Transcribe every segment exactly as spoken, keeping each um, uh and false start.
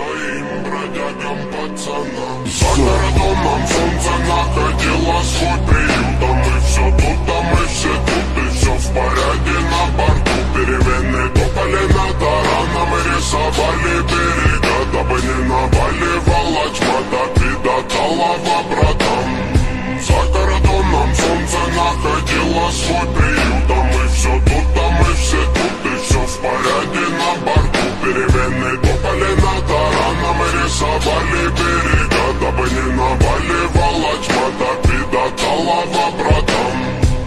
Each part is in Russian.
своим бродягам пацанам. За городом нам солнце находило свой приют, а мы все тут, а мы все тут, и все в порядке на борту. Перемены топали на тарана, мы рисовали берега, дабы не наваливала тьма, допида талава братам. За городом нам солнце находило свой приют, а мы все тут, а мы все тут, и все в порядке на борту. Перемены топали на тарана, мы рисовали берега, дабы не наваливала тьма, допида талава братам.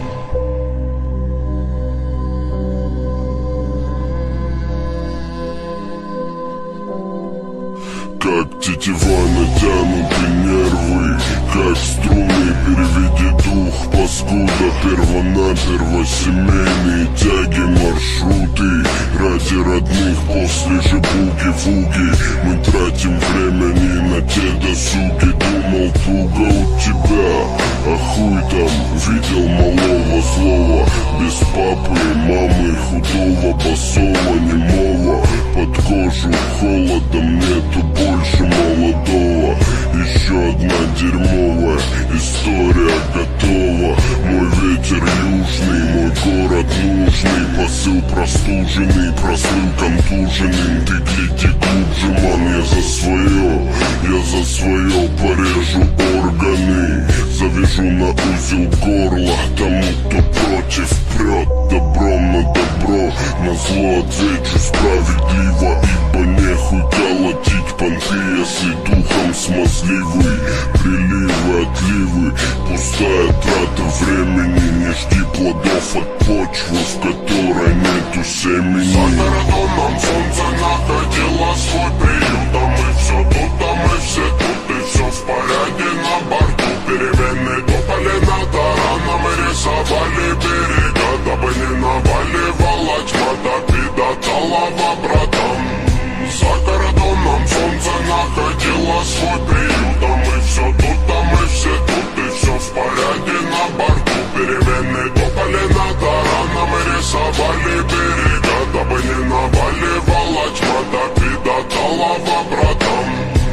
Как тетива натянуты нервы, как струны, переведи дух, паскуда. Первонаперво семейные тяги, маршруты ради родных после же буги-вуги. Мы тратим время не на те досуги. Думал, туго у тебя, а хуй там, видел малого слова. Без папы и мамы, худого, босого, немого. Под кожу холодом нету больше молодого. Еще одна дерьмовая история готова. Мой ветер южный, мой город нужный. Посыл простуженный, прослыл контуженным. Ты гляди глубже, ман, я за свое, я за свое порежу органы. Завяжу на узел горла тому, кто против прет. Добром на добро, на зло отвечу справедливо. Ибо нехуй колотить понты, если духом смазливый. Приливы, отливы, пустая трата времени. Не жди плодов от почвы, в которой нету семени. За городом нам солнце находило свой приют, а мы все тут, а мы все тут, и все в порядке на борту. Перемены топали на тарана, мы рисовали берега, дабы не наваливала тьма, допида талава братам. За городом нам солнце находило свой приют, а мы все тут, а мы все тут, и все в порядке на борту. Перемены топали на тарана, мы рисовали берега, дабы не наваливала тьма, допида талава братам.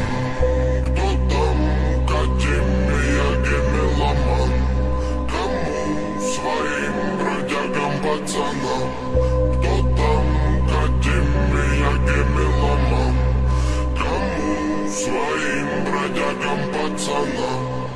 Кто там, Академия Гемеломан? Кому своим бродягам пацанам? Кто там, Академия Гемеломан? Кому своим бродягам пацанам?